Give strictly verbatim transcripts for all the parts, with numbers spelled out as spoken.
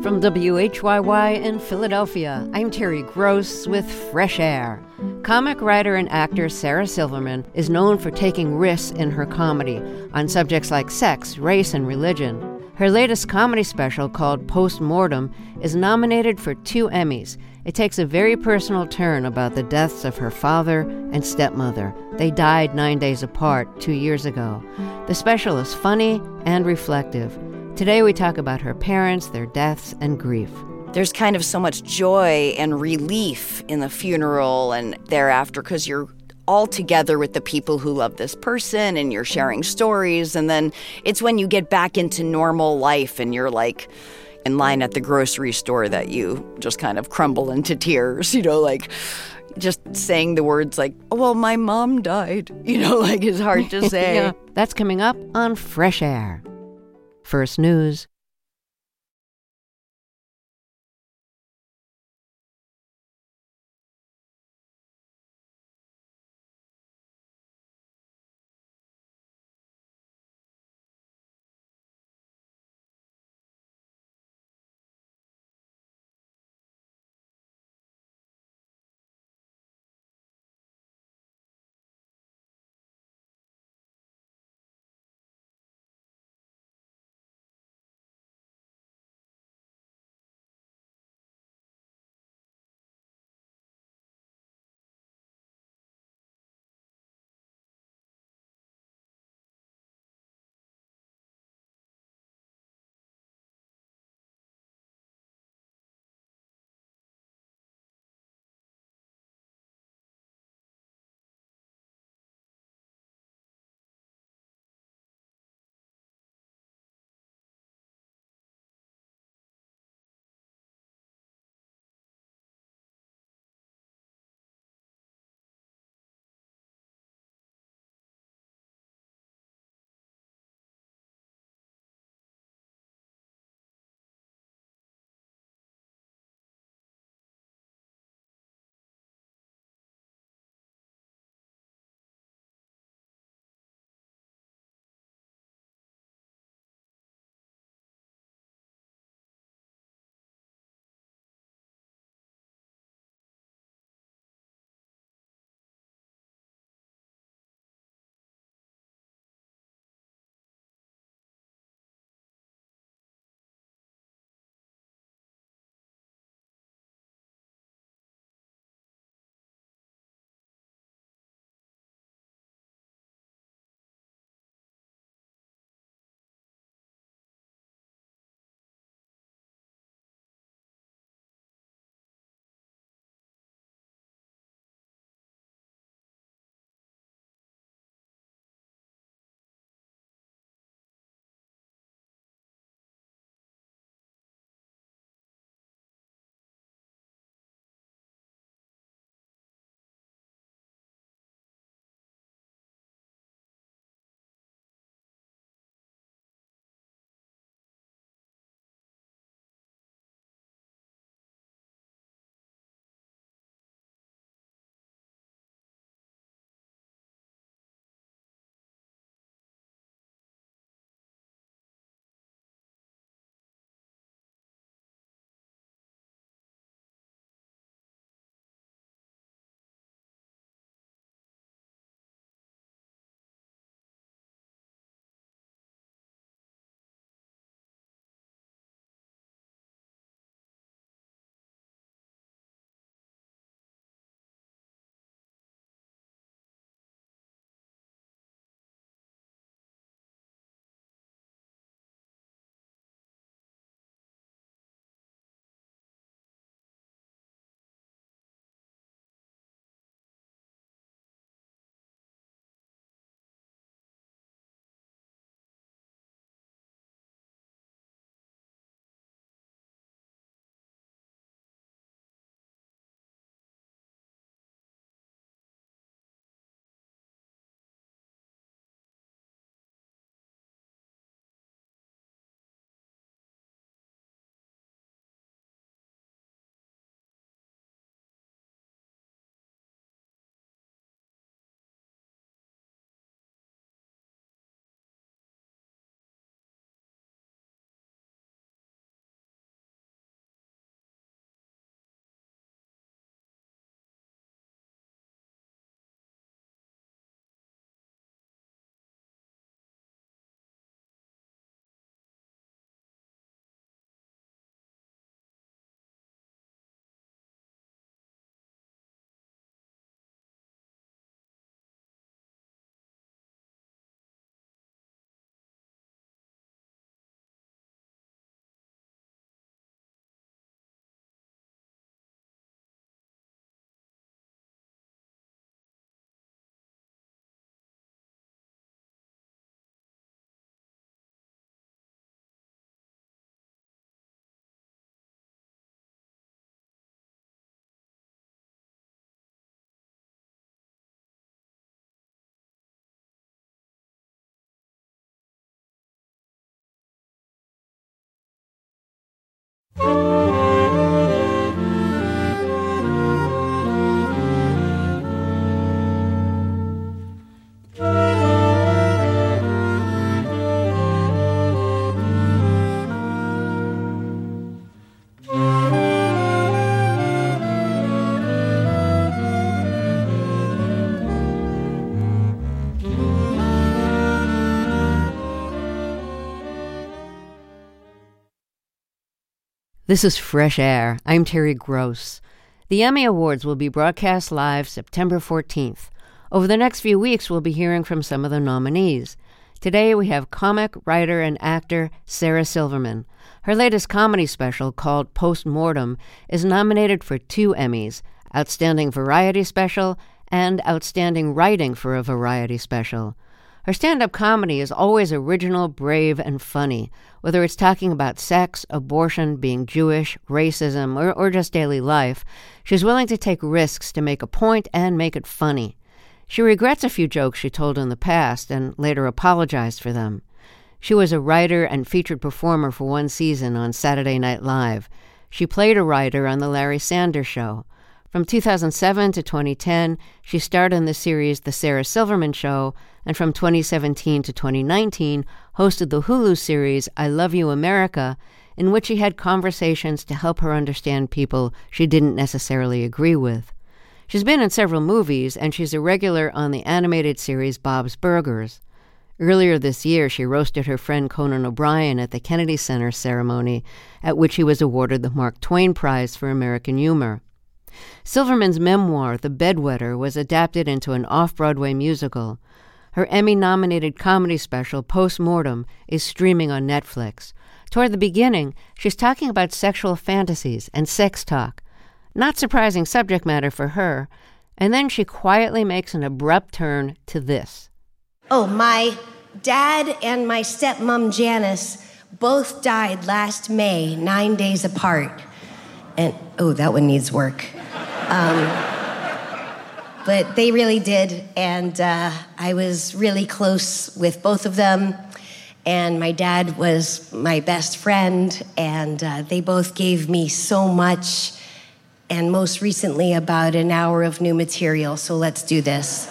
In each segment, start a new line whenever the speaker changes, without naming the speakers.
From W H Y Y in Philadelphia, I'm Terry Gross with Fresh Air. Comic writer and actor Sarah Silverman is known for taking risks in her comedy on subjects like sex, race, and religion. Her latest comedy special, called Postmortem, is nominated for two Emmys. It takes a very personal turn about the deaths of her father and stepmother. They died nine days apart two years ago. The special is funny and reflective. Today we talk about her parents, their deaths, and grief.
There's kind of so much joy and relief in the funeral and thereafter because you're all together with the people who love this person and you're sharing stories. And then it's when you get back into normal life and you're like in line at the grocery store that you just kind of crumble into tears, you know, like just saying the words like, oh, well, my mom died, you know, like it's hard to say.
Yeah, that's coming up on Fresh Air. First News. This is Fresh Air. I'm Terry Gross. The Emmy Awards will be broadcast live September fourteenth. Over the next few weeks, we'll be hearing from some of the nominees. Today, we have comic, writer, and actor Sarah Silverman. Her latest comedy special, called Postmortem, is nominated for two Emmys, Outstanding Variety Special and Outstanding Writing for a Variety Special. Her stand-up comedy is always original, brave, and funny, whether it's talking about sex, abortion, being Jewish, racism, or, or just daily life. She's willing to take risks to make a point and make it funny. She regrets a few jokes she told in the past and later apologized for them. She was a writer and featured performer for one season on Saturday Night Live. She played a writer on The Larry Sanders Show. From two thousand seven to twenty ten, she starred in the series The Sarah Silverman Show, and from twenty seventeen to twenty nineteen, hosted the Hulu series I Love You, America, in which she had conversations to help her understand people she didn't necessarily agree with. She's been in several movies, and she's a regular on the animated series Bob's Burgers. Earlier this year, she roasted her friend Conan O'Brien at the Kennedy Center ceremony, at which he was awarded the Mark Twain Prize for American Humor. Silverman's memoir, The Bedwetter, was adapted into an off-Broadway musical. Her Emmy-nominated comedy special, Postmortem, is streaming on Netflix. Toward the beginning, she's talking about sexual fantasies and sex talk. Not surprising subject matter for her. And then she quietly makes an abrupt turn to this.
Oh, my dad and my stepmom Janice both died last May, nine days apart. And, oh, that one needs work. Um, but they really did, and uh, I was really close with both of them, and my dad was my best friend, and uh, they both gave me so much, and most recently about an hour of new material, so let's do this.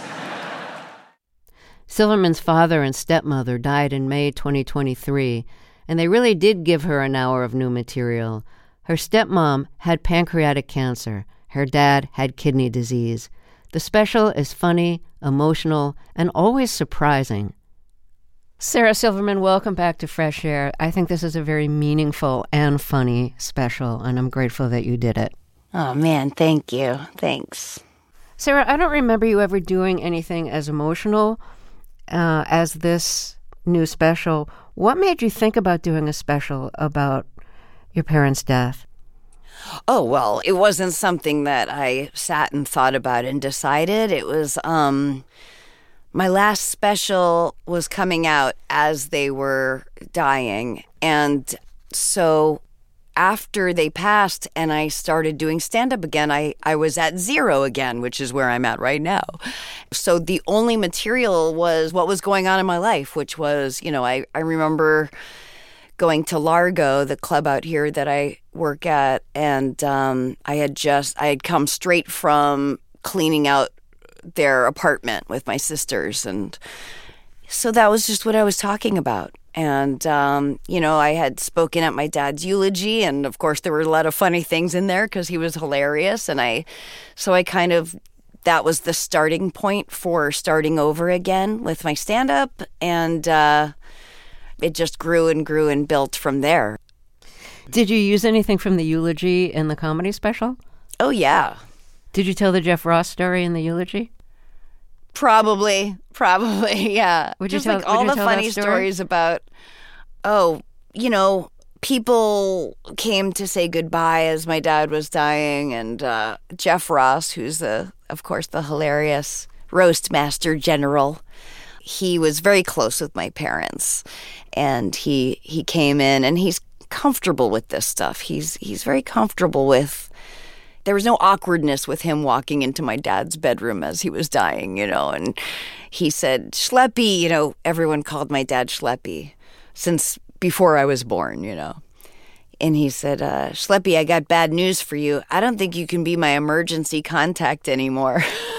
Silverman's father and stepmother died in May twenty twenty-three, and they really did give her an hour of new material. Her stepmom had pancreatic cancer. Her dad had kidney disease. The special is funny, emotional, and always surprising. Sarah Silverman, welcome back to Fresh Air. I think this is a very meaningful and funny special, and I'm grateful that you did it.
Oh, man, thank you. Thanks.
Sarah, I don't remember you ever doing anything as emotional uh, as this new special. What made you think about doing a special about your parents' death?
Oh, well, it wasn't something that I sat and thought about and decided. It was, um, my last special was coming out as they were dying. And so after they passed and I started doing stand-up again, I, I was at zero again, which is where I'm at right now. So the only material was what was going on in my life, which was, you know, I, I remember going to Largo, the club out here that I work at, and um, I had just, I had come straight from cleaning out their apartment with my sisters, and so that was just what I was talking about. And, um, you know, I had spoken at my dad's eulogy, and of course there were a lot of funny things in there because he was hilarious, and I, so I kind of, that was the starting point for starting over again with my stand-up, and uh, it just grew and grew and built from there.
Did you use anything from the eulogy in the comedy special?
Oh, yeah.
Did you tell the Jeff Ross story in the eulogy?
Probably, probably, yeah.
Would you
just
tell,
like all
would you
the
tell
funny
that story?
stories about, oh, you know, people came to say goodbye as my dad was dying, and uh, Jeff Ross, who's the, of course, the hilarious roast master general, he was very close with my parents, and he he came in, and he's comfortable with this stuff. He's he's very comfortable with. There was no awkwardness with him walking into my dad's bedroom as he was dying, you know. And he said, "Schleppy," you know. Everyone called my dad Schleppy since before I was born, you know. And he said, uh, "Schleppy, I got bad news for you. I don't think you can be my emergency contact anymore."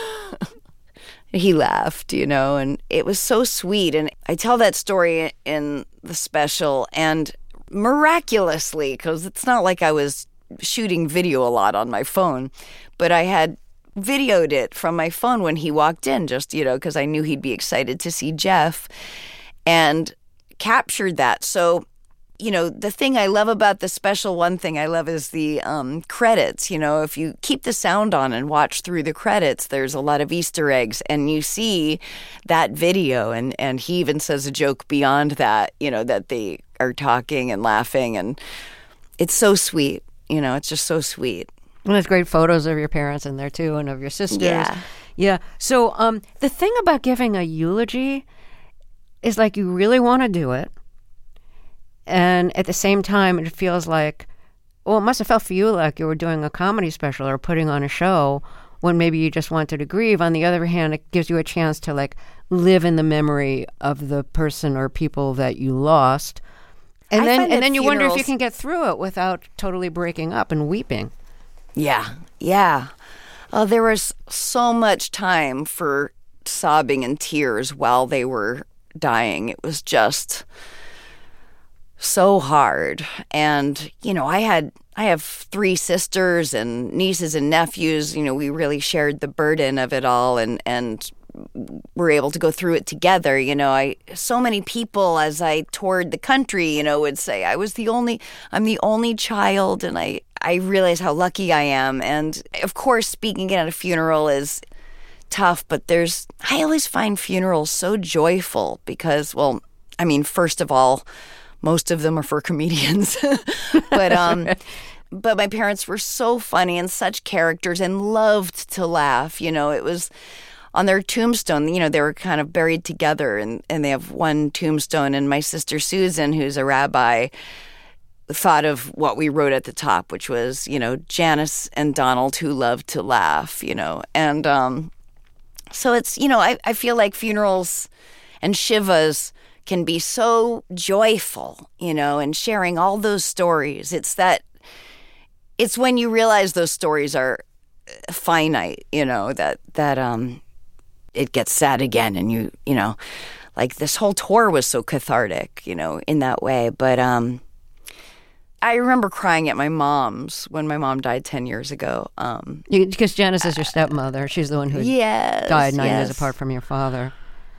He laughed, you know, and it was so sweet. And I tell that story in the special, and miraculously, because it's not like I was shooting video a lot on my phone, but I had videoed it from my phone when he walked in, just, you know, because I knew he'd be excited to see Jeff, and captured that. So you know, the thing I love about the special, one thing I love is the um, credits. You know, if you keep the sound on and watch through the credits, there's a lot of Easter eggs, and you see that video, and, and he even says a joke beyond that, you know, that they are talking and laughing, and it's so sweet. You know, it's just so sweet.
And there's great photos of your parents in there, too, and of your sisters.
Yeah.
Yeah. So um, the thing about giving a eulogy is, like, you really want to do it. And at the same time, it feels like, well, it must have felt for you like you were doing a comedy special or putting on a show when maybe you just wanted to grieve. On the other hand, it gives you a chance to, like, live in the memory of the person or people that you lost. And
I
then
find
and
that
then you wonder if you
funerals-
can get through it without totally breaking up and weeping.
Yeah, yeah. Uh, there was so much time for sobbing and tears while they were dying. It was just so hard. And, you know, I had, I have three sisters and nieces and nephews. You know, we really shared the burden of it all, and, and were able to go through it together. You know, I, so many people as I toured the country, you know, would say I was the only, I'm the only child. And I, I realize how lucky I am. And of course, speaking at a funeral is tough, but there's, I always find funerals so joyful because, well, I mean, first of all, most of them are for comedians, but um, but my parents were so funny and such characters and loved to laugh. You know, it was on their tombstone. You know, they were kind of buried together, and, and they have one tombstone. And my sister Susan, who's a rabbi, thought of what we wrote at the top, which was, you know, Janice and Donald who loved to laugh. You know, and um, so it's, you know, I, I feel like funerals and shivas can be so joyful, you know, and sharing all those stories. It's that, it's when you realize those stories are finite, you know, that, that, um, it gets sad again. And you, you know, like this whole tour was so cathartic, you know, in that way. But, um, I remember crying at my mom's when my mom died ten years ago. Um,
because Janice is your stepmother. She's the one who
yes,
died nine
yes.
years apart from your father.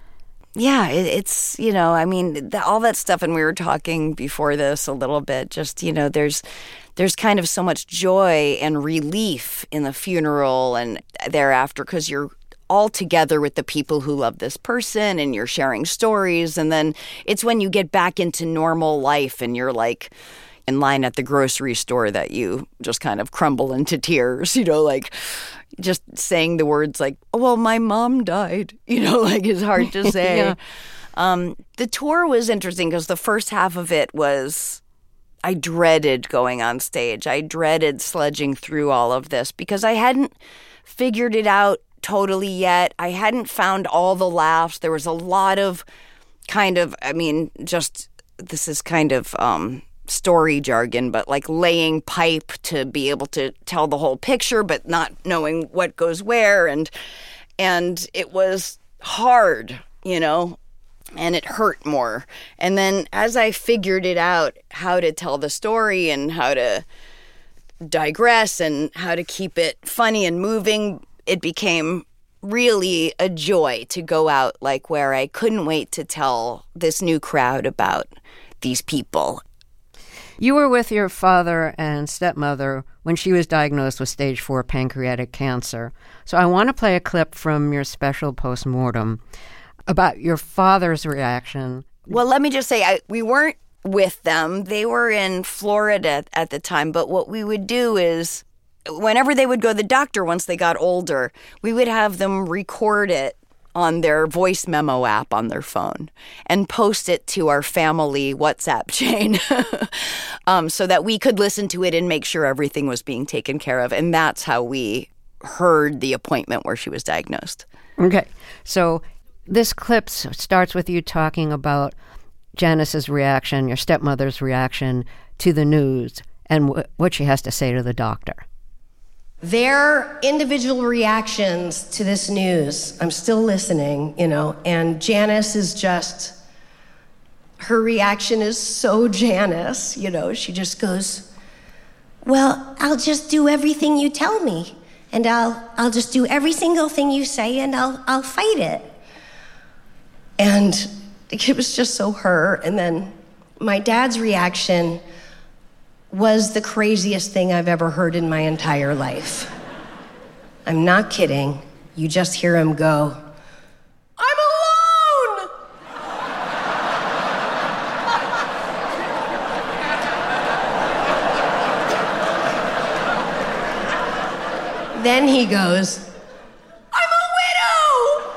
Yeah, it, it's, you know, I mean, the, all that stuff, and we were talking before this a little bit, just, you know, there's there's kind of so much joy and relief in the funeral and thereafter because you're all together with the people who love this person and you're sharing stories. And then it's when you get back into normal life and you're like in line at the grocery store that you just kind of crumble into tears, you know, like just saying the words like, oh, well, my mom died, you know, like it's hard to say. yeah. um, the tour was interesting because the first half of it was, I dreaded going on stage. I dreaded sledging through all of this because I hadn't figured it out totally yet. I hadn't found all the laughs. There was a lot of kind of, I mean, just, this is kind of, um, story jargon, but like laying pipe to be able to tell the whole picture, but not knowing what goes where. And, and it was hard, you know, and it hurt more. And then as I figured it out, how to tell the story and how to digress and how to keep it funny and moving, it became really a joy to go out like where I couldn't wait to tell this new crowd about these people.
You were with your father and stepmother when she was diagnosed with stage four pancreatic cancer. So I want to play a clip from your special postmortem about your father's reaction.
Well, let me just say, I, we weren't with them. They were in Florida at the time. But what we would do is whenever they would go to the doctor once they got older, we would have them record it on their voice memo app on their phone and post it to our family WhatsApp chain um, so that we could listen to it and make sure everything was being taken care of. And that's how we heard the appointment where she was diagnosed.
Okay. So this clip starts with you talking about Janice's reaction, your stepmother's reaction to the news and w- what she has to say to the doctor.
Their individual reactions to this news, I'm still listening, you know, and Janice is just, her reaction is so Janice, you know, she just goes, well, I'll just do everything you tell me, and I'll I'll just do every single thing you say, and I'll I'll fight it. And it was just so her, and then My dad's reaction was the craziest thing I've ever heard in my entire life. I'm not kidding. You just hear him go, "I'm alone!" Then he goes, "I'm a widow!"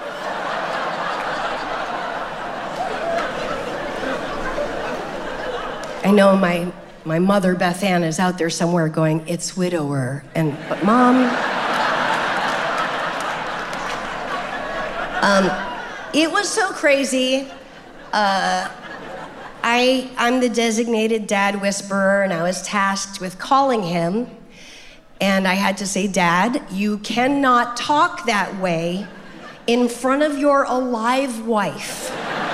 I know my my mother, Beth Ann, is out there somewhere going, "It's widower." And, but Mom, um, it was so crazy. Uh, I, I'm the designated dad whisperer, and I was tasked with calling him. And I had to say, "Dad, you cannot talk that way in front of your alive wife.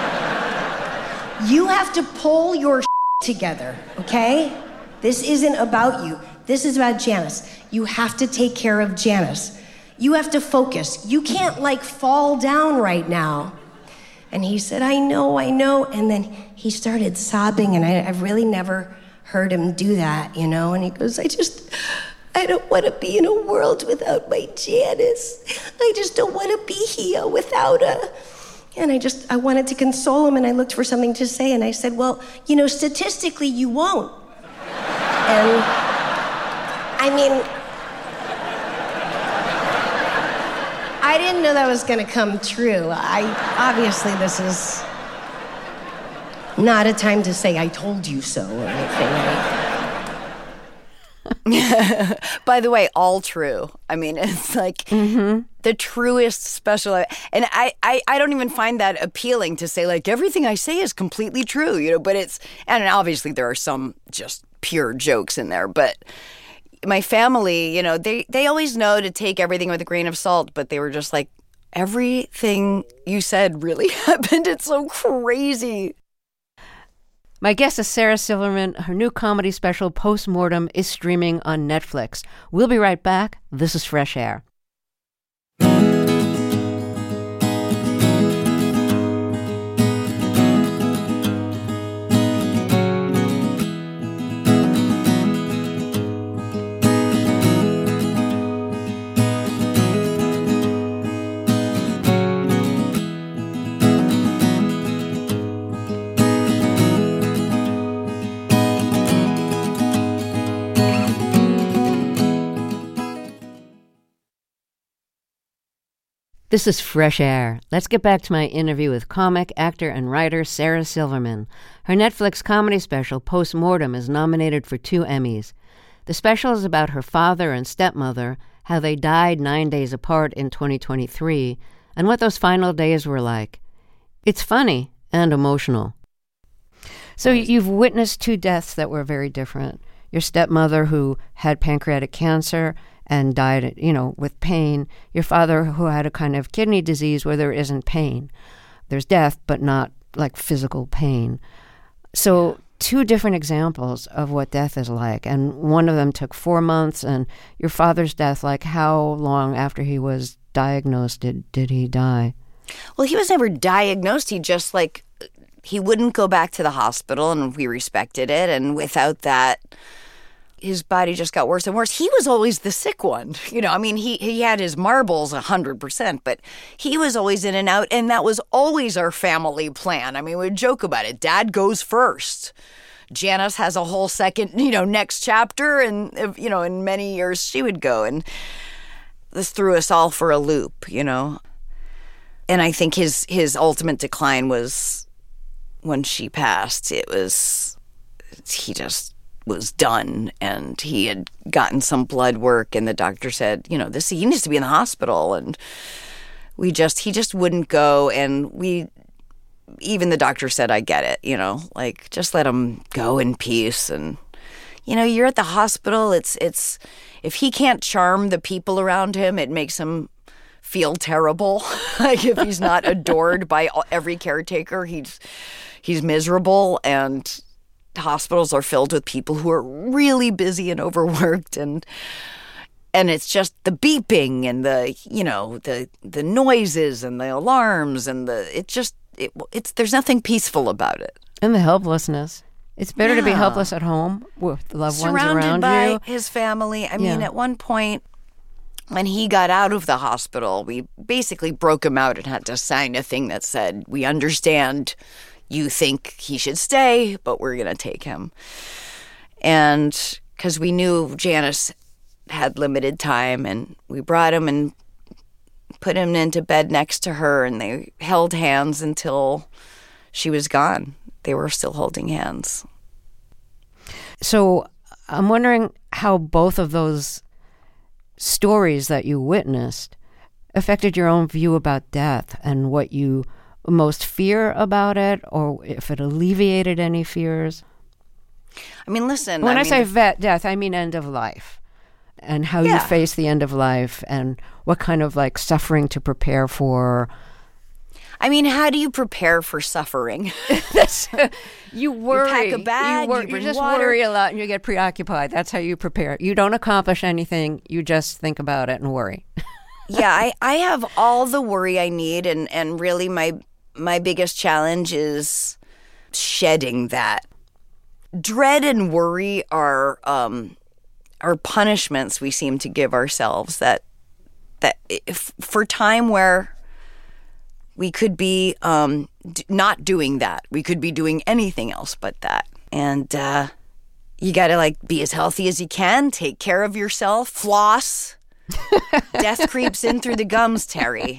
You have to pull your together, okay? This isn't about you. This is about Janice. You have to take care of Janice. You have to focus. You can't, like, fall down right now." And he said, "I know, I know." And then he started sobbing, and I, I've really never heard him do that, you know? And he goes, I just, I don't want to be in a world without my Janice. I just don't want to be here without her. And I just, I wanted to console him, and I looked for something to say, and I said, "Well, you know, statistically, you won't." And, I mean, I didn't know that was going to come true. I, obviously, this is not a time to say, "I told you so," or anything, right?
By the way, all true. I mean, it's like mm-hmm. the truest special. And I, I, I don't even find that appealing to say, like, everything I say is completely true, you know, but it's, and obviously there are some just pure jokes in there, but my family, you know, they, they always know to take everything with a grain of salt, but they were just like, everything you said really happened. It's so crazy.
My guest is Sarah Silverman. Her new comedy special, Postmortem, is streaming on Netflix. We'll be right back. This is Fresh Air. This is Fresh Air. Let's get back to my interview with comic, actor, and writer Sarah Silverman. Her Netflix comedy special, Postmortem, is nominated for two Emmys. The special is about her father and stepmother, how they died nine days apart in twenty twenty-three, and what those final days were like. It's funny and emotional. So you've witnessed two deaths that were very different. Your stepmother, who had pancreatic cancer and died, you know, with pain. Your father, who had a kind of kidney disease where there isn't pain. There's death, but not like physical pain. So two different examples of what death is like. And one of them took four months. And your father's death, like how long after he was diagnosed did, did he die?
Well, he was never diagnosed. He just, like, he wouldn't go back to the hospital, and we respected it. And without that, his body just got worse and worse. He was always the sick one. You know, I mean, he, he had his marbles one hundred percent, but he was always in and out, and that was always our family plan. I mean, we'd joke about it. Dad goes first. Janice has a whole second, you know, next chapter, and, you know, in many years she would go, and this threw us all for a loop, you know. And I think his, his ultimate decline was when she passed. It was, he just was done, and he had gotten some blood work, and the doctor said, you know, this, he needs to be in the hospital, and we just, he just wouldn't go, and we, even the doctor said, I get it, you know, like, just let him go in peace, and, you know, you're at the hospital, it's, it's, if he can't charm the people around him, it makes him feel terrible. Like, if he's not adored by every caretaker, he's, he's miserable, and hospitals are filled with people who are really busy and overworked, and and it's just the beeping and the, you know, the the noises and the alarms, and the it just it, it's there's nothing peaceful about it.
And the helplessness. It's better
yeah.
to be helpless at home with the loved
Surrounded
ones around
by
you.
his family. I mean,
Yeah.
at one point, when he got out of the hospital, we basically broke him out and had to sign a thing that said, we understand you think he should stay, but we're going to take him. And because we knew Janice had limited time, and we brought him and put him into bed next to her, and they held hands until she was gone. They were still holding hands.
So I'm wondering how both of those stories that you witnessed affected your own view about death and what you most fear about it, or if it alleviated any fears.
I mean, listen.
When I,
I
say
mean,
vet death, I mean end of life, and how
Yeah.
you face the end of life, and what kind of like suffering to prepare for.
I mean, how do you prepare for suffering?
That's, you worry.
pack a bag,
You, wor-
you
you
bring
just
water.
worry a lot, and you get preoccupied. That's how you prepare. You don't accomplish anything. You just think about it and worry.
yeah, I, I have all the worry I need, and, and really my my biggest challenge is shedding that. Dread and worry are um, are punishments we seem to give ourselves that that if, for time where we could be um, d- not doing that. We could be doing anything else but that. And uh, you got to like be as healthy as you can, take care of yourself, floss. Death creeps in through the gums, Terry.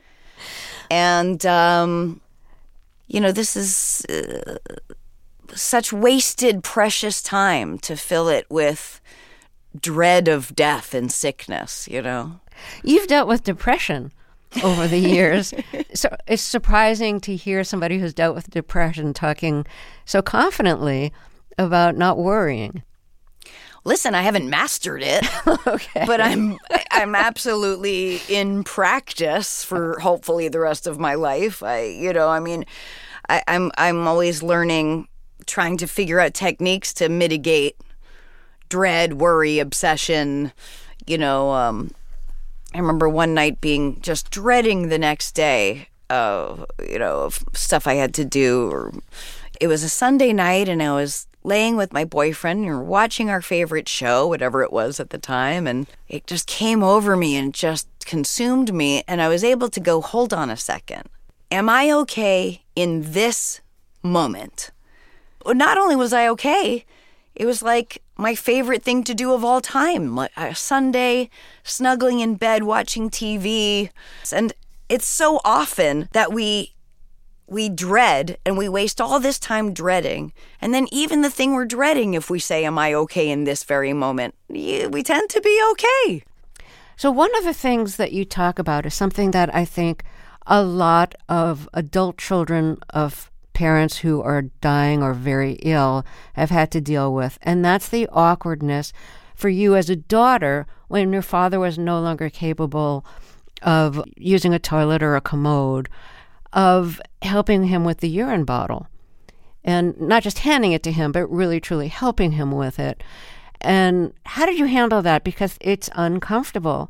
And, um, you know, this is uh, such wasted, precious time to fill it with dread of death and sickness, you know?
You've dealt with depression over the years. So it's surprising to hear somebody who's dealt with depression talking so confidently about not worrying.
Listen, I haven't mastered it,
Okay.
but I'm I'm absolutely in practice for hopefully the rest of my life. I, you know, I mean, I, I'm I'm always learning, trying to figure out techniques to mitigate dread, worry, obsession. You know, um, I remember one night being just dreading the next day of, you know, of stuff I had to do. Or it was a Sunday night, and I was laying with my boyfriend, and we were watching our favorite show, whatever it was at the time, and it just came over me and just consumed me, and I was able to go, hold on a second. Am I okay in this moment? Well, not only was I okay, it was like my favorite thing to do of all time. Like a Sunday, snuggling in bed, watching T V. And it's so often that we we dread and we waste all this time dreading. And then even the thing we're dreading, if we say, am I okay in this very moment, we tend to be okay.
So one of the things that you talk about is something that I think a lot of adult children of parents who are dying or very ill have had to deal with, and that's the awkwardness for you as a daughter when your father was no longer capable of using a toilet or a commode, of helping him with the urine bottle, and not just handing it to him, but really truly helping him with it. And how did you handle that? Because it's uncomfortable.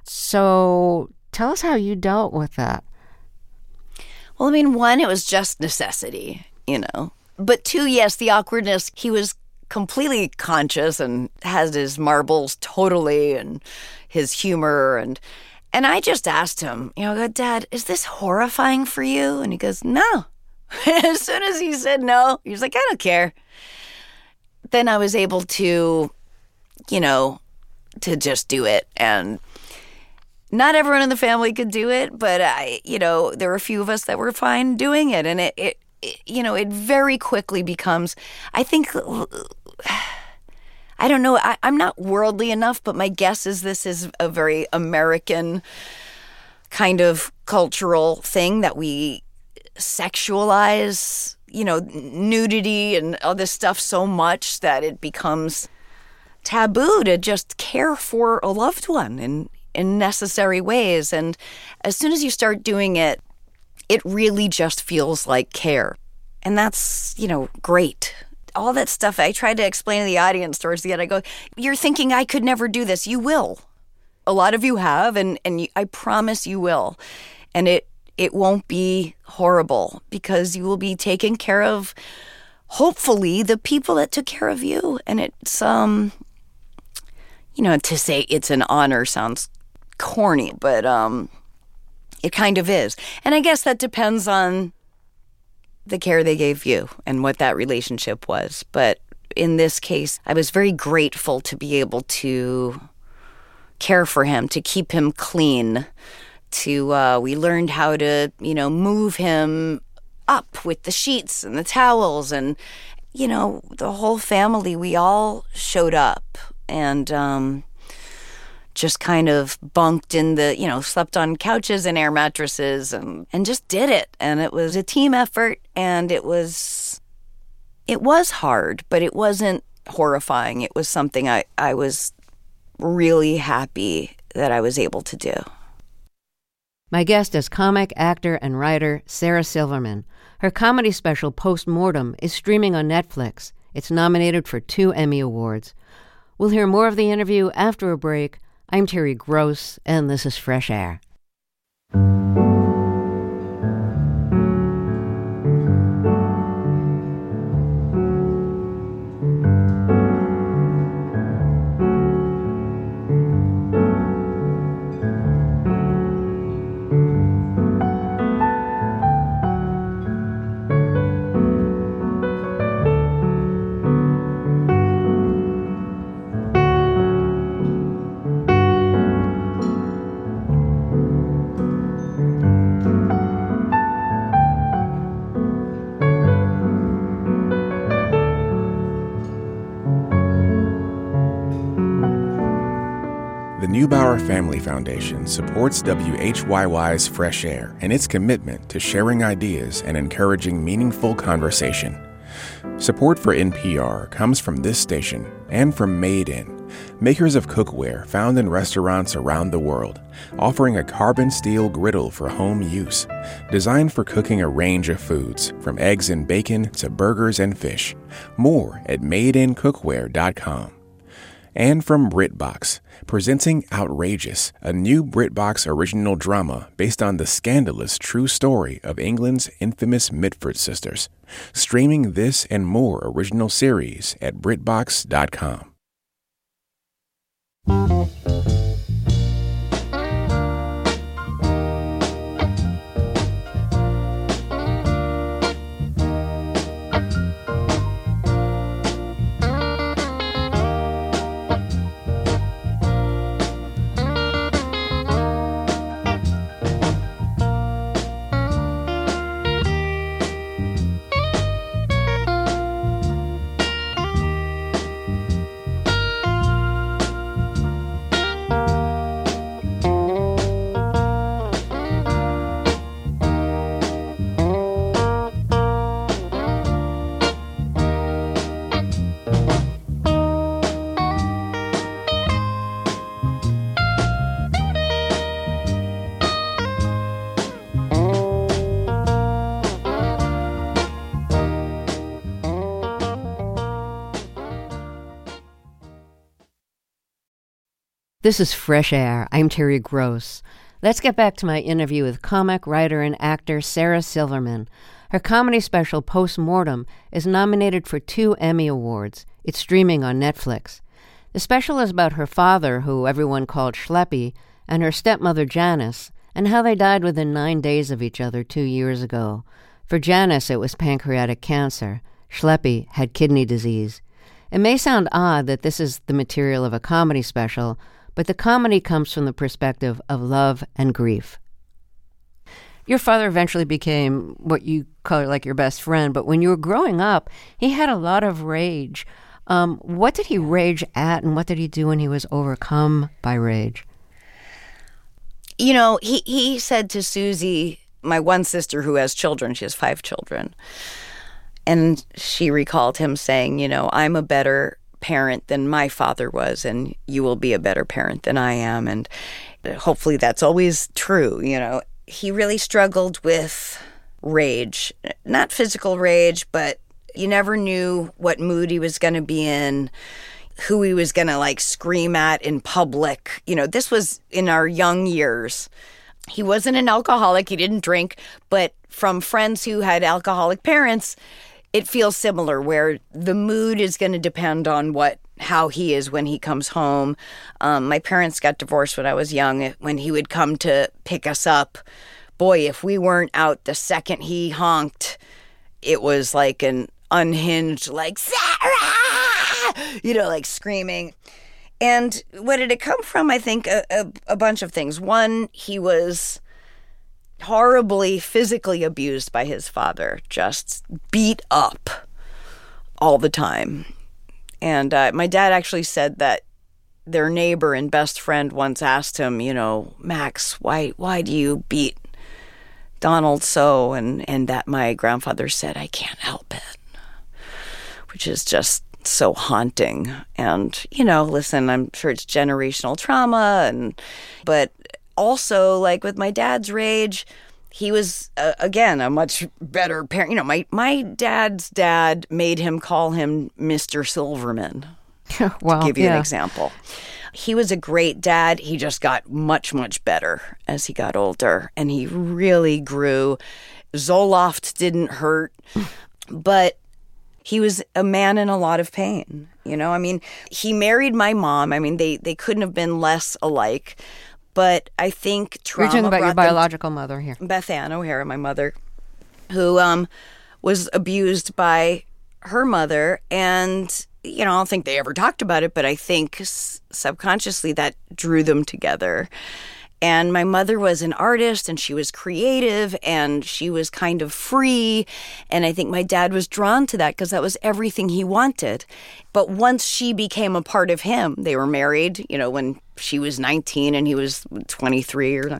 So tell us how you dealt with that.
Well, I mean, one, it was just necessity, you know. But two, yes, the awkwardness, he was completely conscious and has his marbles totally and his humor. And and I just asked him, you know, I go, Dad, is this horrifying for you? And he goes, no. As soon as he said no, he was like, I don't care. Then I was able to, you know, to just do it. And not everyone in the family could do it, but I, you know, there were a few of us that were fine doing it. And it, it, it you know, it very quickly becomes, I think, I don't know, I, I'm not worldly enough, but my guess is this is a very American kind of cultural thing that we sexualize, you know, nudity and all this stuff so much that it becomes taboo to just care for a loved one and in necessary ways. And as soon as you start doing it, it really just feels like care. And that's, you know, great. All that stuff I tried to explain to the audience towards the end. I go, you're thinking I could never do this. You will. A lot of you have, and, and you, I promise you will. And it, it won't be horrible because you will be taken care of hopefully the people that took care of you. And it's, um, you know, to say it's an honor sounds corny, but um, it kind of is. And I guess that depends on the care they gave you and what that relationship was. But in this case, I was very grateful to be able to care for him, to keep him clean, to, uh, we learned how to, you know, move him up with the sheets and the towels and, you know, the whole family, we all showed up and um, just kind of bunked in the, you know, slept on couches and air mattresses and, and just did it. And it was a team effort and it was, it was hard, but it wasn't horrifying. It was something I, I was really happy that I was able to do.
My guest is comic, actor, and writer Sarah Silverman. Her comedy special, Postmortem, is streaming on Netflix. It's nominated for two Emmy Awards. We'll hear more of the interview after a break. I'm Terry Gross, and this is Fresh Air.
The Neubauer Family Foundation supports W H Y Y's Fresh Air and its commitment to sharing ideas and encouraging meaningful conversation. Support for N P R comes from this station and from Made In, makers of cookware found in restaurants around the world, offering a carbon steel griddle for home use, designed for cooking a range of foods, from eggs and bacon to burgers and fish. More at made in cookware dot com. And from BritBox, presenting Outrageous, a new BritBox original drama based on the scandalous true story of England's infamous Mitford sisters. Streaming this and more original series at brit box dot com. This is Fresh Air. I'm Terry Gross. Let's get back to my interview with comic, writer, and actor Sarah Silverman. Her comedy special, Postmortem, is nominated for two Emmy Awards. It's streaming on Netflix. The special is about her father, who everyone called Schleppy, and her stepmother Janice, and how they died within nine days of each other two years ago. For Janice, it was pancreatic cancer. Schleppy had kidney disease. It may sound odd that this is the material of a comedy special, but the comedy comes from the perspective of love and grief. Your father eventually became what you call like your best friend, but when you were growing up, he had a lot of rage. Um, what did he rage at, and what did he do when he was overcome by rage?
You know, he, he said to Susie, my one sister who has children, she has five children, and she recalled him saying, you know, I'm a better parent than my father was, and you will be a better parent than I am. And hopefully that's always true. You know, he really struggled with rage, not physical rage, but you never knew what mood he was going to be in, who he was going to like scream at in public. You know, this was in our young years. He wasn't an alcoholic. He didn't drink, but from friends who had alcoholic parents, it feels similar, where the mood is going to depend on what how he is when he comes home. Um, my parents got divorced when I was young. When he would come to pick us up, boy, if we weren't out the second he honked, it was like an unhinged, like, Sarah! You know, like screaming. And where did it come from? I think a, a, a bunch of things. One, he was horribly physically abused by his father, just beat up all the time. And uh, my dad actually said that their neighbor and best friend once asked him, you know, Max, why why do you beat Donald so? And, and that my grandfather said, I can't help it, which is just so haunting. And, you know, listen, I'm sure it's generational trauma, and but also, like with my dad's rage, he was, uh, again, a much better parent. You know, my, my dad's dad made him call him Mister Silverman,
wow,
to give you
yeah.
an example. He was a great dad. He just got much, much better as he got older, and he really grew. Zoloft didn't hurt, but he was a man in a lot of pain. You know, I mean, he married my mom. I mean, they, they couldn't have been less alike. But I think trauma.
You're talking about your biological
to,
mother here.
Beth Ann O'Hara, my mother, who um, was abused by her mother. And, you know, I don't think they ever talked about it, but I think s- subconsciously that drew them together. And my mother was an artist, and she was creative, and she was kind of free. And I think my dad was drawn to that because that was everything he wanted. But once she became a part of him, they were married, you know, when she was nineteen and he was twenty-three, or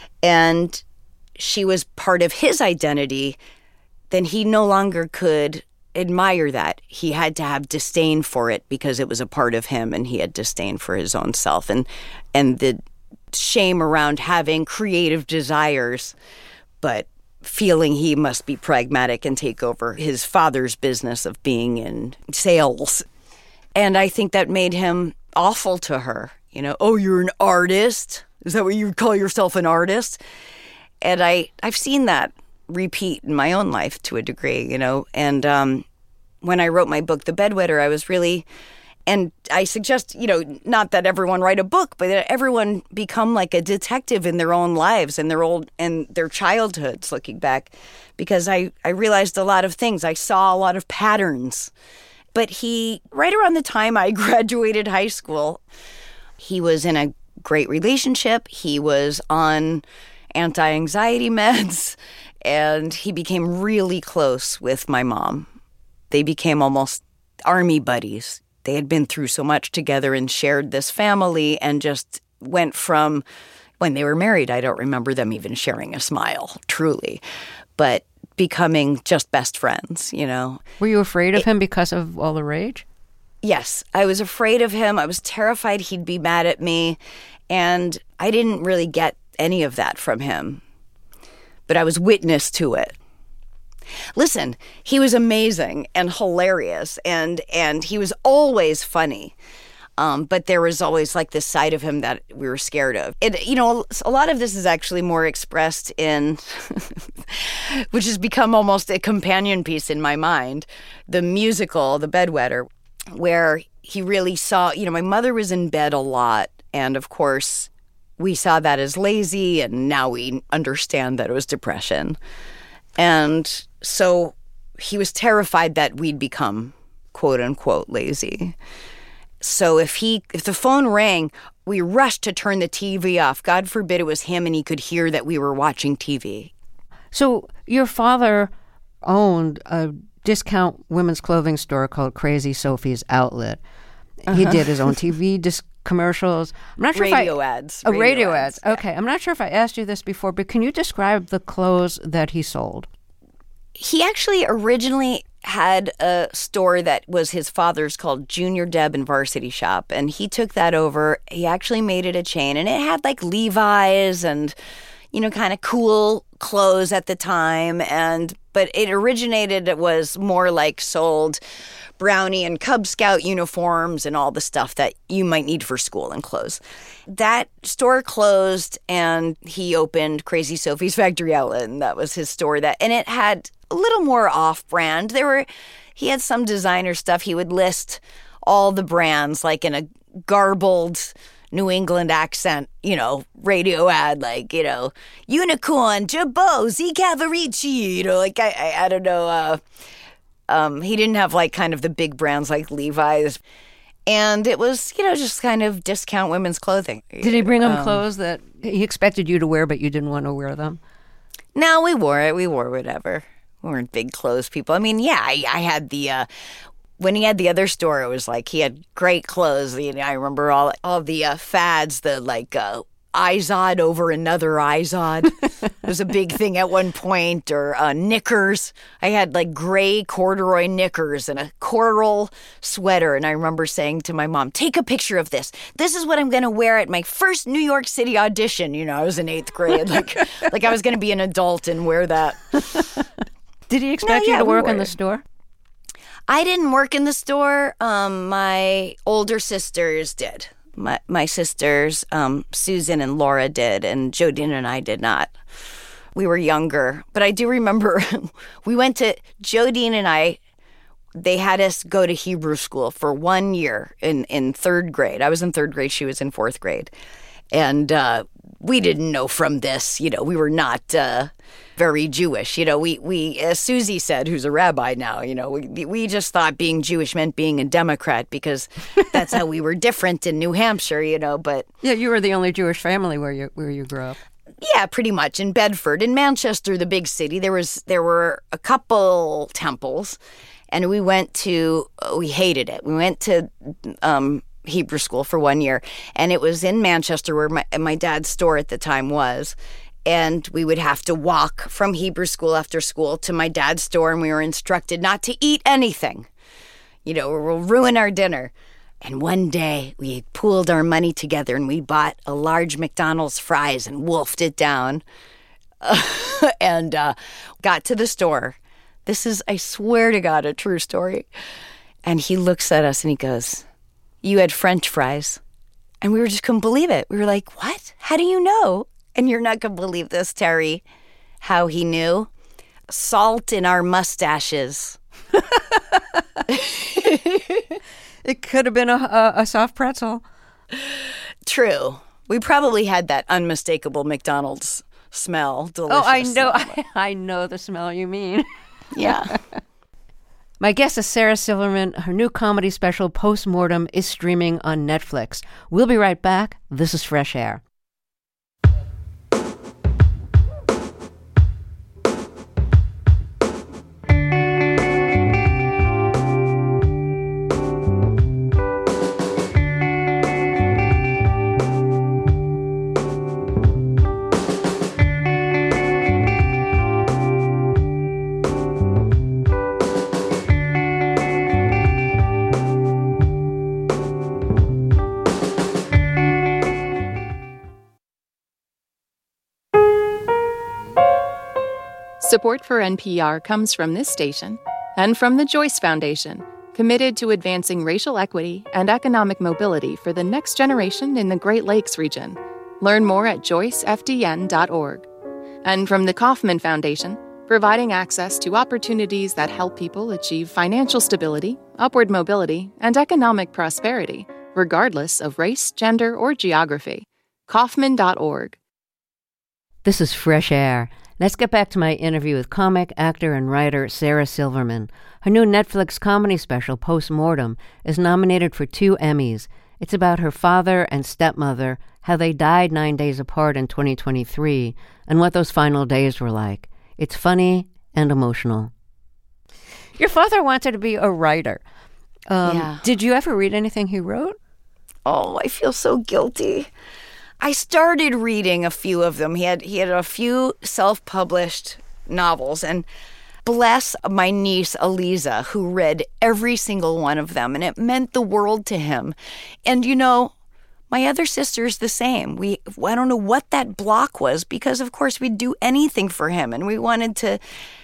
and she was part of his identity, then he no longer could admire that. He had to have disdain for it because it was a part of him, and he had disdain for his own self. And and the shame around having creative desires, but feeling he must be pragmatic and take over his father's business of being in sales. And I think that made him awful to her. You know, oh, you're an artist? Is that what you call yourself, an artist? And I, I've seen that repeat in my own life to a degree, you know. And um, when I wrote my book, The Bedwetter, I was really... And I suggest, you know, not that everyone write a book, but that everyone become like a detective in their own lives and their old and their childhoods, looking back, because I, I realized a lot of things. I saw a lot of patterns. But he, right around the time I graduated high school, he was in a great relationship. He was on anti-anxiety meds, and he became really close with my mom. They became almost army buddies. They had been through so much together and shared this family, and just went from, when they were married, I don't remember them even sharing a smile, truly, but becoming just best friends, you know.
Were you afraid of
it,
him because of all the rage?
Yes, I was afraid of him. I was terrified he'd be mad at me, and I didn't really get any of that from him, but I was witness to it. Listen, he was amazing and hilarious, and and he was always funny. Um, but there was always like this side of him that we were scared of. It, you know, a lot of this is actually more expressed in, which has become almost a companion piece in my mind, the musical, The Bedwetter, where he really saw, you know, my mother was in bed a lot. And of course, we saw that as lazy, and now we understand that it was depression. And so he was terrified that we'd become, quote unquote, lazy. So if he, if the phone rang, we rushed to turn the T V off. God forbid it was him and he could hear that we were watching T V.
So your father owned a discount women's clothing store called Crazy Sophie's Outlet. Uh-huh. He did his own T V disc commercials. I'm not sure
radio
if I,
ads.
Oh,
radio,
radio
ads.
ads. Okay. Yeah. I'm not sure if I asked you this before, but can you describe the clothes that he sold?
He actually originally had a store that was his father's called Junior Deb and Varsity Shop, and he took that over. He actually made it a chain, and it had like Levi's and, you know, kind of cool clothes at the time. And but it originated, it was more like sold Brownie and Cub Scout uniforms and all the stuff that you might need for school and clothes. That store closed, and he opened Crazy Sophie's Factory Outlet, and that was his store. That and it had a little more off-brand. There were, he had some designer stuff. He would list all the brands like in a garbled New England accent, you know, radio ad, like, you know, Unicorn, Jabot, Z Cavaricci, you know, like, I, I, I don't know. Uh, um, he didn't have, like, kind of the big brands like Levi's. And it was, you know, just kind of discount women's clothing.
Did he bring him
um,
clothes that he expected you to wear, but you didn't want to wear them?
No, we wore it. We wore whatever. We weren't big clothes people. I mean, yeah, I, I had the... Uh, When he had the other store, it was like he had great clothes. You know, I remember all all the uh, fads, the like uh, Izod over another Izod. It was a big thing at one point. Or uh, knickers. I had like gray corduroy knickers and a coral sweater. And I remember saying to my mom, take a picture of this. This is what I'm going to wear at my first New York City audition. You know, I was in eighth grade. Like, like I was going to be an adult and wear that.
Did he expect
no, yeah,
you to work
we
in the store?
I didn't work in the store. Um, my older sisters did. My my sisters, um, Susan and Laura did, and Jodine and I did not. We were younger. But I do remember we went to, Jodine and I, they had us go to Hebrew school for one year in, in third grade. I was in third grade. She was in fourth grade. And uh, we didn't know from this, you know, we were not... Uh, very Jewish. You know, we, we as Susie said, who's a rabbi now, you know, we we just thought being Jewish meant being a Democrat because that's how we were different in New Hampshire, you know, but...
Yeah, you were the only Jewish family where you where you grew up.
Yeah, pretty much. In Bedford. In Manchester, the big city, there was there were a couple temples, and we went to, we hated it. We went to um, Hebrew school for one year, and it was in Manchester where my, my dad's store at the time was. And we would have to walk from Hebrew school after school to my dad's store, and we were instructed not to eat anything. You know, or we'll ruin our dinner. And one day, we pooled our money together, and we bought a large McDonald's fries and wolfed it down. Uh, and uh, got to the store. This is, I swear to God, a true story. And he looks at us, and he goes, you had French fries. And we were just couldn't believe it. We were like, what? How do you know? And you're not going to believe this, Terry, how he knew. Salt in our mustaches.
It could have been a, a, a soft pretzel.
True. We probably had that unmistakable McDonald's smell. Delicious.
Oh, I know. I, I know the smell you mean.
Yeah.
My guest is Sarah Silverman. Her new comedy special, Postmortem, is streaming on Netflix. We'll be right back. This is Fresh Air.
Support for N P R comes from this station and from the Joyce Foundation, committed to advancing racial equity and economic mobility for the next generation in the Great Lakes region. Learn more at joyce f d n dot org. And from the Kauffman Foundation, providing access to opportunities that help people achieve financial stability, upward mobility, and economic prosperity, regardless of race, gender, or geography. Kauffman dot org.
This is Fresh Air. Let's get back to my interview with comic, actor, and writer Sarah Silverman. Her new Netflix comedy special, Postmortem, is nominated for two Emmys. It's about her father and stepmother, how they died nine days apart in twenty twenty-three, and what those final days were like. It's funny and emotional. Your father wanted to be a writer. Um,
yeah.
Did you ever read anything he wrote?
Oh, I feel so guilty. I started reading a few of them. He had he had a few self-published novels, and bless my niece Eliza, who read every single one of them, and it meant the world to him. And you know, my other sister's the same. We I don't know what that block was, because of course we'd do anything for him, and we wanted to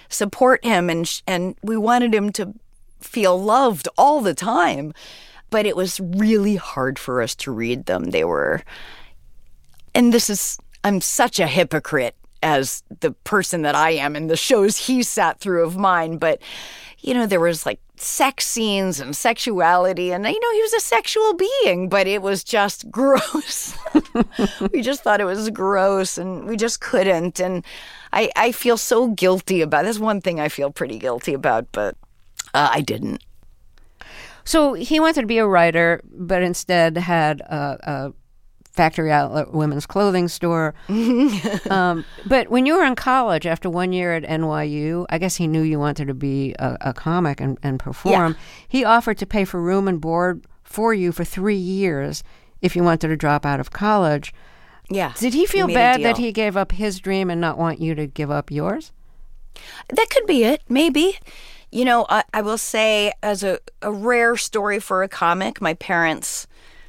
support him, and sh- and we wanted him to feel loved all the time. But it was really hard for us to read them. They were, and this is, I'm such a hypocrite as the person that I am in the shows he sat through of mine, but, you know, there was like sex scenes and sexuality, and, you know, he was a sexual being, but it was just gross. We just thought it was gross, and we just couldn't, and I, I feel so guilty about it. That's one thing I feel pretty guilty about, but uh, I didn't.
So he wanted to be a writer, but instead had a, a factory outlet women's clothing store. um, but when you were in college, after one year at N Y U, I guess he knew you wanted to be a, a comic and, and perform. Yeah. He offered to pay for room and board for you for three years if you wanted to drop out of college.
Yeah.
Did he feel he bad that he gave up his dream and not want you to give up yours?
That could be it, maybe. You know, I, I will say, as a, a rare story for a comic, my parents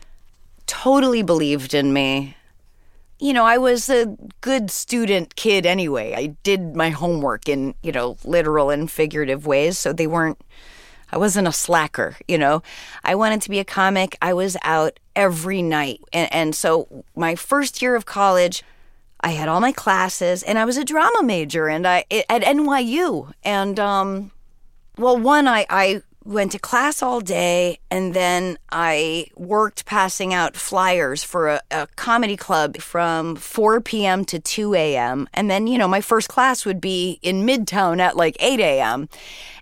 totally believed in me. You know, I was a good student kid anyway. I did my homework in, you know, literal and figurative ways, so they weren't, I wasn't a slacker, you know. I wanted to be a comic. I was out every night. And, and so my first year of college, I had all my classes, and I was a drama major, and I at N Y U. And, um, well, one, I, I went to class all day, and then I worked passing out flyers for a, a comedy club from four p.m. to two a.m. And then, you know, my first class would be in Midtown at like eight a.m.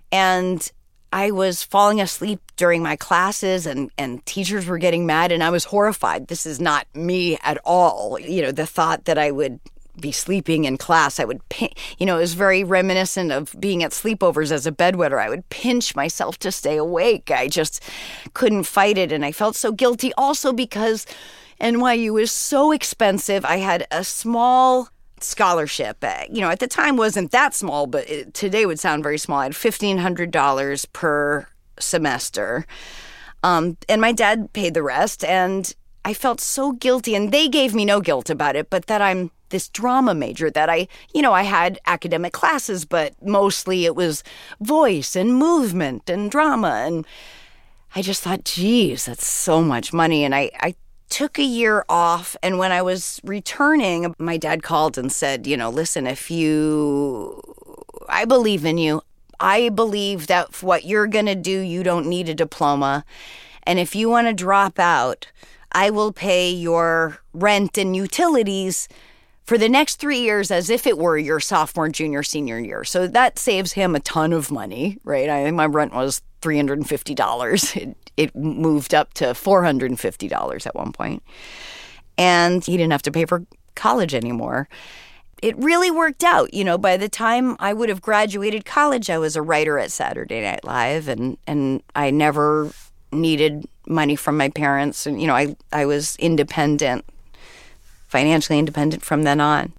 And I was falling asleep during my classes, and, and teachers were getting mad, and I was horrified. This is not me at all. You know, the thought that I would be sleeping in class, I would, you know, it was very reminiscent of being at sleepovers as a bedwetter. I would pinch myself to stay awake. I just couldn't fight it, and I felt so guilty also because N Y U is so expensive. I had a small scholarship. You know, at the time wasn't that small, but it, today would sound very small. I had fifteen hundred dollars per semester, um, and my dad paid the rest, and I felt so guilty, and they gave me no guilt about it, but that I'm this drama major, that I, you know, I had academic classes, but mostly it was voice and movement and drama. And I just thought, geez, that's so much money. And I, I took a year off. And when I was returning, my dad called and said, you know, listen, if you, I believe in you. I believe that what you're going to do, you don't need a diploma. And if you want to drop out, I will pay your rent and utilities for the next three years as if it were your sophomore, junior, senior year. So that saves him a ton of money, right? I think my rent was three hundred fifty dollars. It, it moved up to four hundred fifty dollars at one point. And he didn't have to pay for college anymore. It really worked out. You know, by the time I would have graduated college, I was a writer at Saturday Night Live, and, and I never needed money from my parents. And, you know, I, I was independent, financially independent from then on.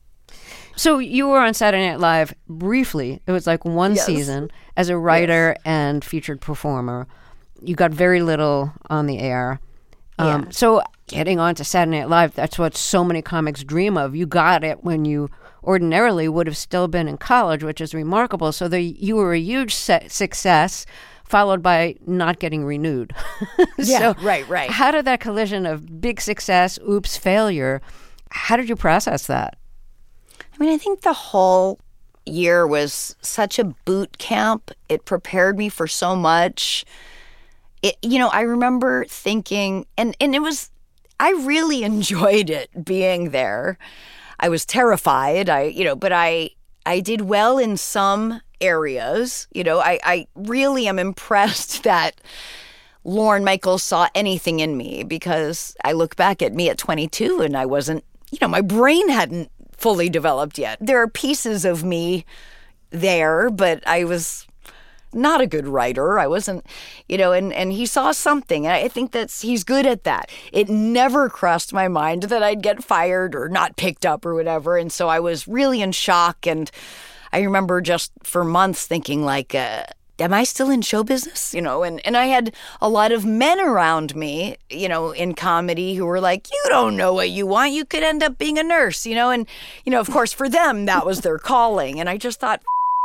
So you were on Saturday Night Live briefly. It was like one
yes.
season as a writer yes. and featured performer. You got very little on the air. Um,
yeah.
So getting on to Saturday Night Live, that's what so many comics dream of. You got it when you ordinarily would have still been in college, which is remarkable. So the, you were a huge se- success, followed by not getting renewed.
Yeah,
so
right, right.
How did that collision of big success, oops, failure, how did you process that?
I mean, I think the whole year was such a boot camp. It prepared me for so much. It, you know, I remember thinking, and, and it was, I really enjoyed it being there. I was terrified, I, you know, but I, I did well in some areas. You know, I, I really am impressed that Lorne Michaels saw anything in me, because I look back at me at twenty-two and I wasn't, you know, my brain hadn't fully developed yet. There are pieces of me there, but I was not a good writer. I wasn't, you know, and, and he saw something. And I think that's, he's good at that. It never crossed my mind that I'd get fired or not picked up or whatever. And so I was really in shock. And I remember just for months thinking like, uh, am I still in show business? You know, and, and I had a lot of men around me, you know, in comedy who were like, you don't know what you want. You could end up being a nurse, you know, and, you know, of course, for them, that was their calling. And I just thought,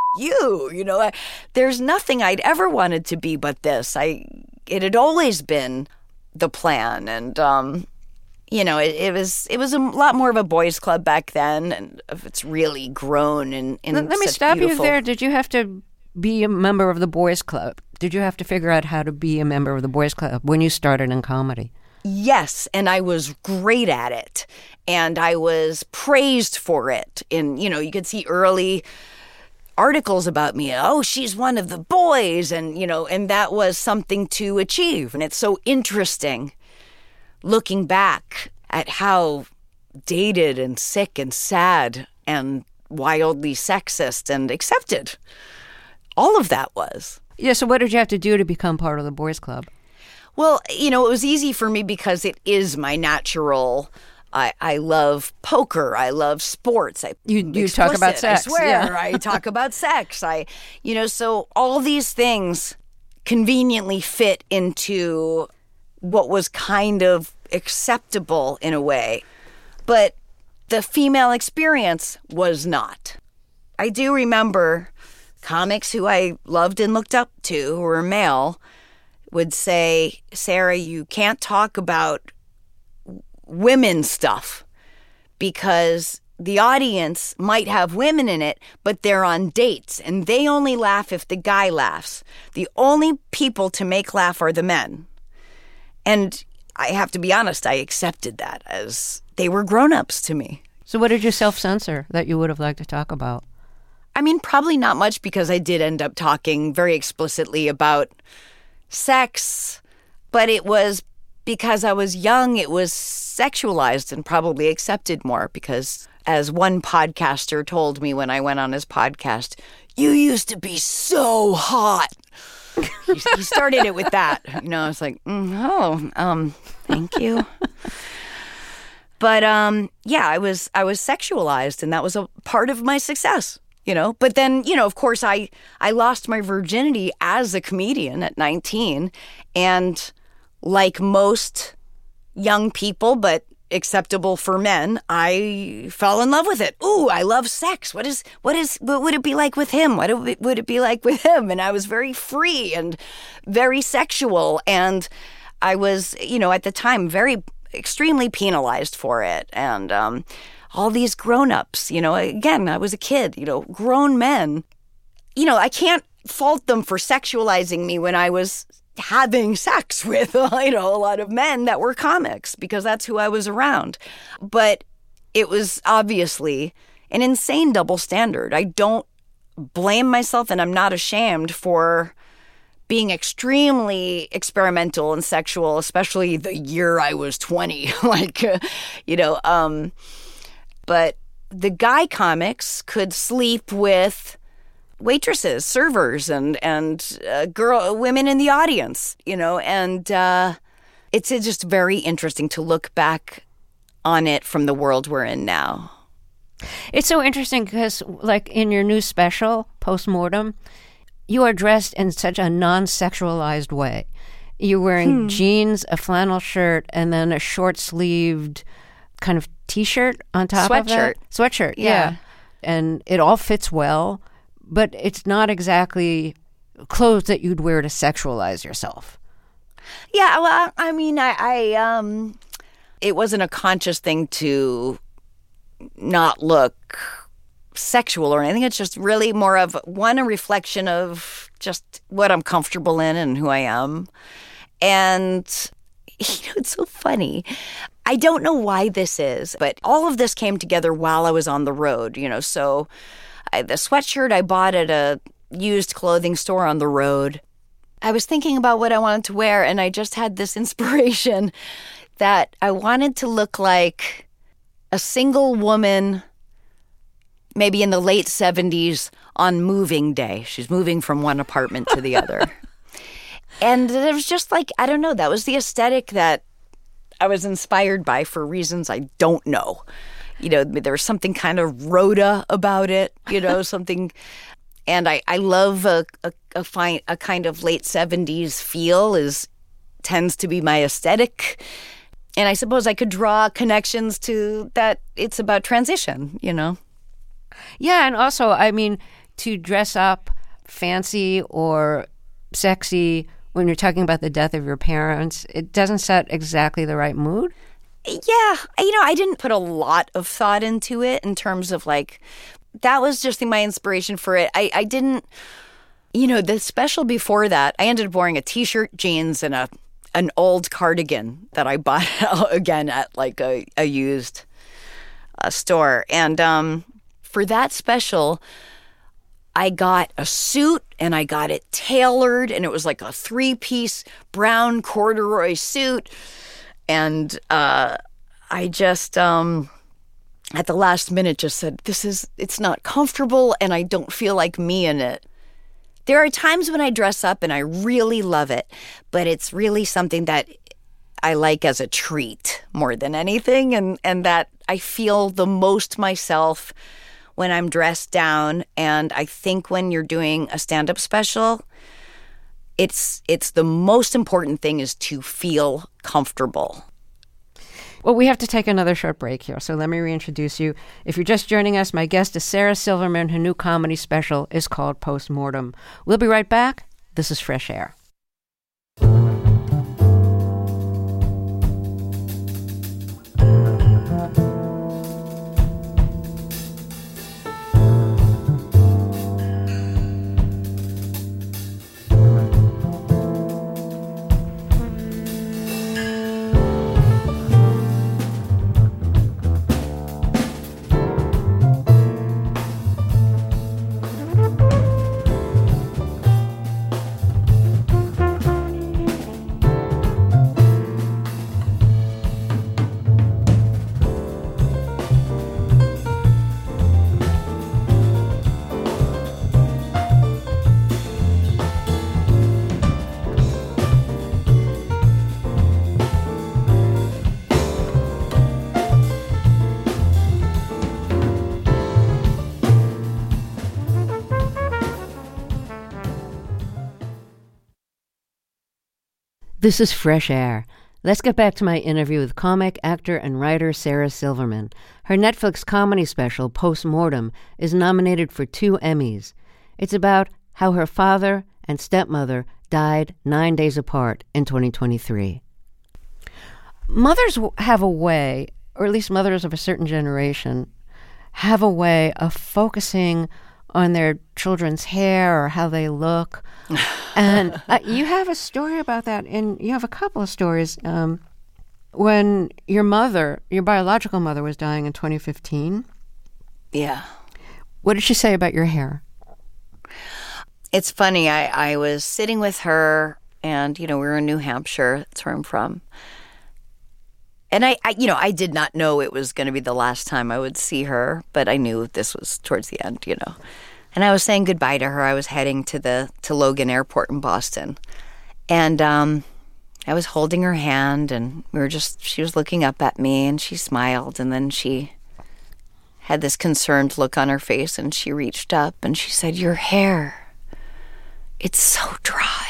you, you know, I, there's nothing I'd ever wanted to be but this. I, it had always been the plan. And, um, you know, it, it was it was a lot more of a boys' club back then, and it's really grown in, in
Let, let me
such
stop
beautiful...
you there. Did you have to be a member of the boys' club? Did you have to figure out how to be a member of the boys' club when you started in comedy?
Yes, and I was great at it, and I was praised for it. And, you know, you could see early articles about me. Oh, she's one of the boys, and, you know, and that was something to achieve. And it's so interesting looking back at how dated and sick and sad and wildly sexist and accepted all of that was.
Yeah, so what did you have to do to become part of the boys' club?
Well, you know, it was easy for me because it is my natural. I, I love poker. I love sports. I,
you you talk about sex.
I swear.
Yeah.
I talk about sex. I, you know, so all these things conveniently fit into what was kind of acceptable in a way. But the female experience was not. I do remember comics who I loved and looked up to, who were male, would say, Sarah, you can't talk about women stuff because the audience might have women in it, but they're on dates and they only laugh if the guy laughs. The only people to make laugh are the men. And I have to be honest, I accepted that as they were grown-ups to me.
So what did you self-censor that you would have liked to talk about?
I mean, probably not much because I did end up talking very explicitly about sex, but it was because I was young, it was sexualized and probably accepted more because, as one podcaster told me when I went on his podcast, you used to be so hot. he, he started it with that. You know, I was like, mm, oh, um, thank you. But um, yeah, I was I was sexualized, and that was a part of my success. You know, but then, you know, of course, I, I lost my virginity as a comedian at nineteen. And like most young people, but acceptable for men, I fell in love with it. Ooh, I love sex. What is, what is, what would it be like with him? What would it be like with him? And I was very free and very sexual. And I was, you know, at the time, very extremely penalized for it. And, um, all these grown-ups, you know, again, I was a kid, you know, grown men. You know, I can't fault them for sexualizing me when I was having sex with, you know, a lot of men that were comics because that's who I was around. But it was obviously an insane double standard. I don't blame myself, and I'm not ashamed for being extremely experimental and sexual, especially the year I was twenty. like, uh, you know, um... But the guy comics could sleep with waitresses, servers, and and uh, girl women in the audience, you know. And uh, it's just very interesting to look back on it from the world we're in now.
It's so interesting because, like in your new special, Postmortem, you are dressed in such a non-sexualized way. You're wearing hmm. jeans, a flannel shirt, and then a short-sleeved kind of T-shirt on top
Sweatshirt.
of that. Sweatshirt, yeah. yeah. And it all fits well, but it's not exactly clothes that you'd wear to sexualize yourself.
Yeah, well, I mean, I, I um, it wasn't a conscious thing to not look sexual or anything. It's just really more of, one, a reflection of just what I'm comfortable in and who I am. And, you know, it's so funny. I don't know why this is, but all of this came together while I was on the road, you know. So I, the sweatshirt I bought at a used clothing store on the road, I was thinking about what I wanted to wear, and I just had this inspiration that I wanted to look like a single woman, maybe in the late seventies, on moving day. She's moving from one apartment to the other. And it was just like, I don't know, that was the aesthetic that I was inspired by for reasons I don't know. You know, there was something kind of Rhoda about it, you know, something. And I, I love a, a, a, fine, a kind of late seventies feel is tends to be my aesthetic. And I suppose I could draw connections to that. It's about transition, you know.
Yeah. And also, I mean, to dress up fancy or sexy when you're talking about the death of your parents, it doesn't set exactly the right mood?
Yeah. You know, I didn't put a lot of thought into it in terms of like, that was just my inspiration for it. I, I didn't, you know, the special before that, I ended up wearing a t-shirt, jeans, and a an old cardigan that I bought again at like a, a used uh, store. And um, for that special, I got a suit and I got it tailored, and it was like a three-piece brown corduroy suit. And uh, I just, um, at the last minute, just said, this is, it's not comfortable and I don't feel like me in it. There are times when I dress up and I really love it, but it's really something that I like as a treat more than anything, and, and that I feel the most myself when I'm dressed down. And I think when you're doing a stand-up special, it's it's the most important thing is to feel comfortable.
Well, we have to take another short break here, so let me reintroduce you. If you're just joining us, my guest is Sarah Silverman. Her new comedy special is called Postmortem. We'll be right back. This is Fresh Air. This is Fresh Air. Let's get back to my interview with comic, actor, and writer Sarah Silverman. Her Netflix comedy special, Postmortem, is nominated for two Emmys. It's about how her father and stepmother died nine days apart in twenty twenty-three. Mothers have a way, or at least mothers of a certain generation, have a way of focusing on their children's hair or how they look. And uh, you have a story about that, and you have a couple of stories. Um, when your mother, your biological mother, was dying in twenty fifteen.
Yeah.
What did she say about your hair?
It's funny. I, I was sitting with her, and, you know, we were in New Hampshire. That's where I'm from. And I, I, you know, I did not know it was going to be the last time I would see her, but I knew this was towards the end, you know. And I was saying goodbye to her. I was heading to the to Logan Airport in Boston, and um, I was holding her hand, and we were just. She was looking up at me, and she smiled, and then she had this concerned look on her face, and she reached up and she said, "Your hair, it's so dry."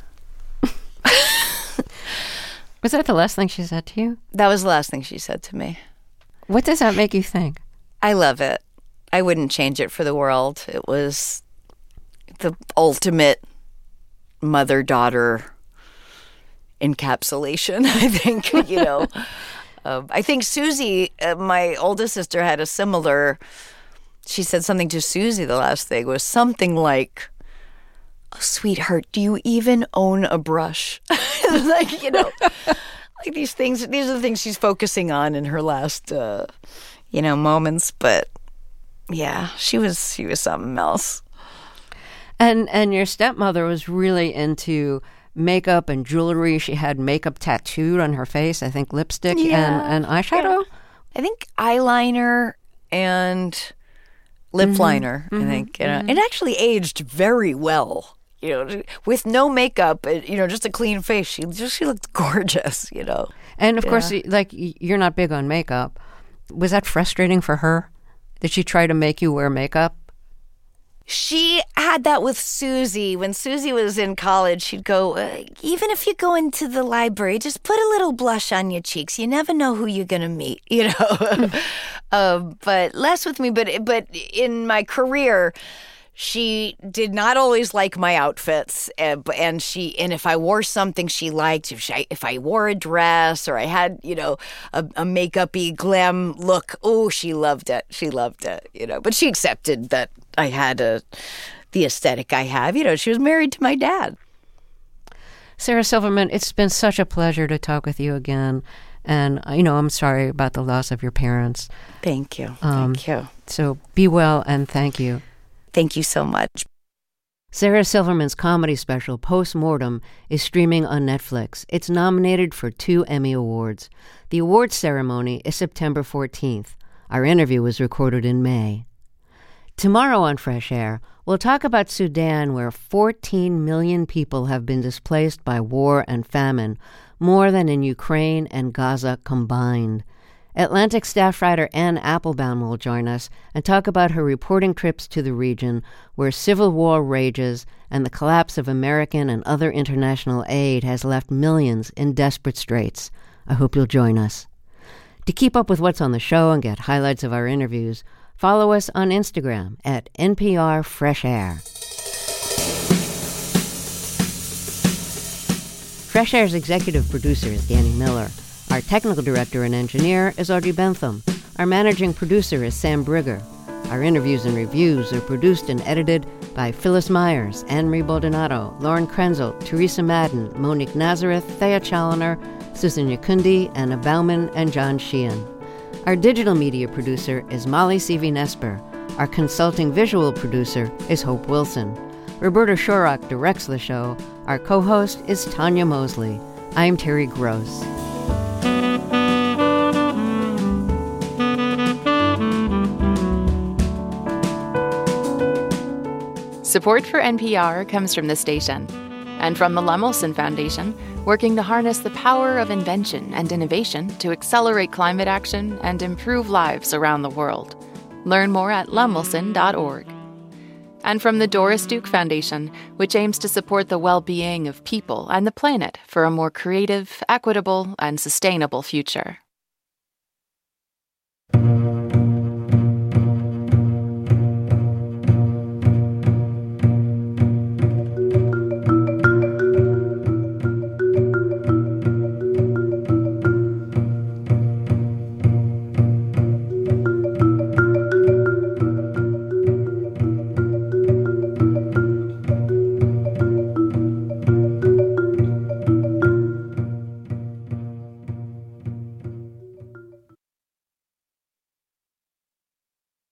Was that the last thing she said to you?
That was the last thing she said to me.
What does that make you think?
I love it. I wouldn't change it for the world. It was the ultimate mother-daughter encapsulation, I think, you know. uh, I think Susie, uh, my oldest sister, had a similar, she said something to Susie the last thing, was something like, "Oh, sweetheart, do you even own a brush?" Like, you know, like these things, these are the things she's focusing on in her last, uh, you know, moments. But yeah, she was, she was something else.
And, and your stepmother was really into makeup and jewelry. She had makeup tattooed on her face, I think lipstick
yeah.
and, and eyeshadow.
Yeah. I think eyeliner and lip mm-hmm. liner, mm-hmm. I think, you know, mm-hmm. it actually aged very well. You know, with no makeup, you know, just a clean face. She just she looked gorgeous, you know.
And of
yeah.
course, like, you're not big on makeup. Was that frustrating for her? Did she try to make you wear makeup?
She had that with Susie. When Susie was in college, she'd go, uh, even if you go into the library, just put a little blush on your cheeks. You never know who you're going to meet, you know. uh, but less with me. But but in my career, she did not always like my outfits, and, and she and if I wore something she liked, if she, if I wore a dress or I had, you know, a, a makeup-y glam look, oh, she loved it. She loved it, you know. But she accepted that I had a the aesthetic I have. You know, she was married to my dad.
Sarah Silverman, it's been such a pleasure to talk with you again. And, you know, I'm sorry about the loss of your parents.
Thank you.
Um,
thank you.
So be well and thank you.
Thank you so much.
Sarah Silverman's comedy special, Postmortem, is streaming on Netflix. It's nominated for two Emmy Awards. The awards ceremony is September fourteenth. Our interview was recorded in May. Tomorrow on Fresh Air, we'll talk about Sudan, where fourteen million people have been displaced by war and famine, more than in Ukraine and Gaza combined. Atlantic staff writer Ann Applebaum will join us and talk about her reporting trips to the region where civil war rages and the collapse of American and other international aid has left millions in desperate straits. I hope you'll join us. To keep up with what's on the show and get highlights of our interviews, follow us on Instagram at N P R Fresh Air. Fresh Air's executive producer is Danny Miller. Our technical director and engineer is Audrey Bentham. Our managing producer is Sam Brigger. Our interviews and reviews are produced and edited by Phyllis Myers, Anne-Marie Baldonado, Lauren Krenzel, Teresa Madden, Monique Nazareth, Thea Challoner, Susan Yakundi, Anna Bauman, and John Sheehan. Our digital media producer is Molly Seavy-Nesper. Our consulting visual producer is Hope Wilson. Roberta Shorrock directs the show. Our co-host is Tanya Mosley. I'm Terry Gross.
Support for N P R comes from the station and from the Lemelson Foundation, working to harness the power of invention and innovation to accelerate climate action and improve lives around the world. Learn more at lemelson dot org. And from the Doris Duke Foundation, which aims to support the well-being of people and the planet for a more creative, equitable, and sustainable future.